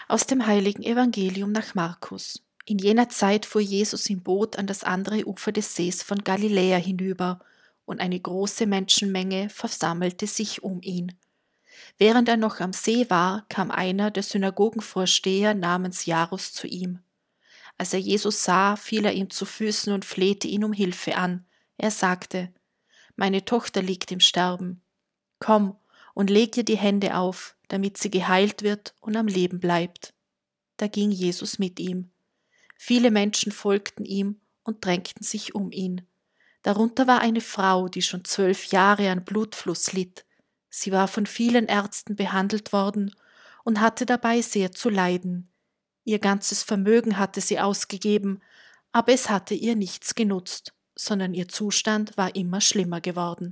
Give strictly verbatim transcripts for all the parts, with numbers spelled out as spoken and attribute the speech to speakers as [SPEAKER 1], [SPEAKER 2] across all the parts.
[SPEAKER 1] Aus dem heiligen Evangelium nach Markus. In jener Zeit fuhr Jesus im Boot an das andere Ufer des Sees von Galiläa hinüber, und eine große Menschenmenge versammelte sich um ihn. Während er noch am See war, kam einer der Synagogenvorsteher namens Jairus zu ihm. Als er Jesus sah, fiel er ihm zu Füßen und flehte ihn um Hilfe an. Er sagte: Meine Tochter liegt im Sterben. Komm und leg ihr die Hände auf, damit sie geheilt wird und am Leben bleibt. Da ging Jesus mit ihm. Viele Menschen folgten ihm und drängten sich um ihn. Darunter war eine Frau, die schon zwölf Jahre an Blutfluss litt. Sie war von vielen Ärzten behandelt worden und hatte dabei sehr zu leiden. Ihr ganzes Vermögen hatte sie ausgegeben, aber es hatte ihr nichts genutzt, sondern ihr Zustand war immer schlimmer geworden.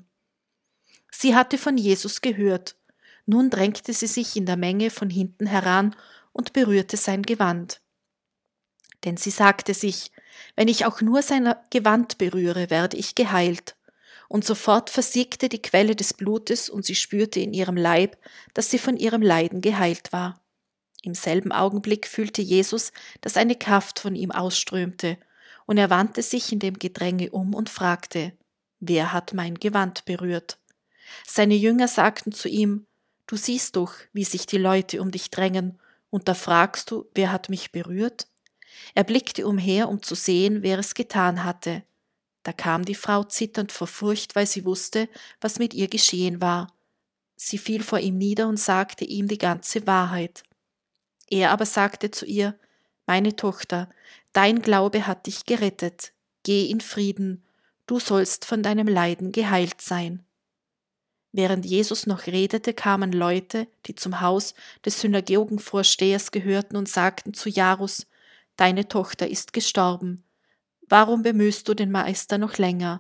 [SPEAKER 1] Sie hatte von Jesus gehört. Nun drängte sie sich in der Menge von hinten heran und berührte sein Gewand. Denn sie sagte sich: Wenn ich auch nur sein Gewand berühre, werde ich geheilt. Und sofort versiegte die Quelle des Blutes, und sie spürte in ihrem Leib, dass sie von ihrem Leiden geheilt war. Im selben Augenblick fühlte Jesus, dass eine Kraft von ihm ausströmte, und er wandte sich in dem Gedränge um und fragte: Wer hat mein Gewand berührt? Seine Jünger sagten zu ihm: Du siehst doch, wie sich die Leute um dich drängen, und da fragst du: Wer hat mich berührt? Er blickte umher, um zu sehen, wer es getan hatte. Da kam die Frau zitternd vor Furcht, weil sie wusste, was mit ihr geschehen war. Sie fiel vor ihm nieder und sagte ihm die ganze Wahrheit. Er aber sagte zu ihr: Meine Tochter, dein Glaube hat dich gerettet. Geh in Frieden, du sollst von deinem Leiden geheilt sein. Während Jesus noch redete, kamen Leute, die zum Haus des Synagogenvorstehers gehörten, und sagten zu Jairus: Deine Tochter ist gestorben. Warum bemühst du den Meister noch länger?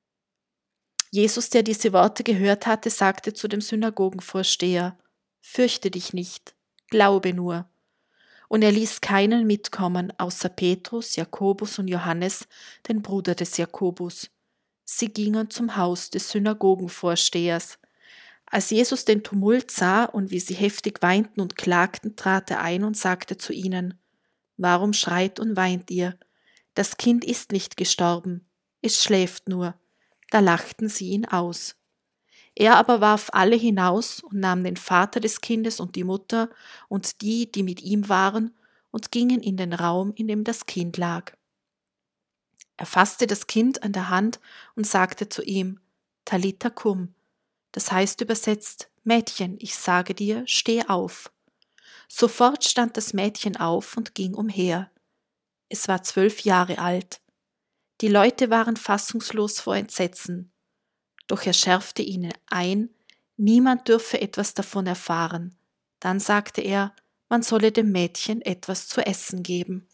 [SPEAKER 1] Jesus, der diese Worte gehört hatte, sagte zu dem Synagogenvorsteher: Fürchte dich nicht, glaube nur. Und er ließ keinen mitkommen, außer Petrus, Jakobus und Johannes, den Bruder des Jakobus. Sie gingen zum Haus des Synagogenvorstehers. Als Jesus den Tumult sah und wie sie heftig weinten und klagten, trat er ein und sagte zu ihnen: Warum schreit und weint ihr? Das Kind ist nicht gestorben, es schläft nur. Da lachten sie ihn aus. Er aber warf alle hinaus und nahm den Vater des Kindes und die Mutter und die, die mit ihm waren, und gingen in den Raum, in dem das Kind lag. Er fasste das Kind an der Hand und sagte zu ihm: Talitha cum, das heißt übersetzt: Mädchen, ich sage dir, steh auf. Sofort stand das Mädchen auf und ging umher. Es war zwölf Jahre alt. Die Leute waren fassungslos vor Entsetzen. Doch er schärfte ihnen ein, niemand dürfe etwas davon erfahren. Dann sagte er, man solle dem Mädchen etwas zu essen geben.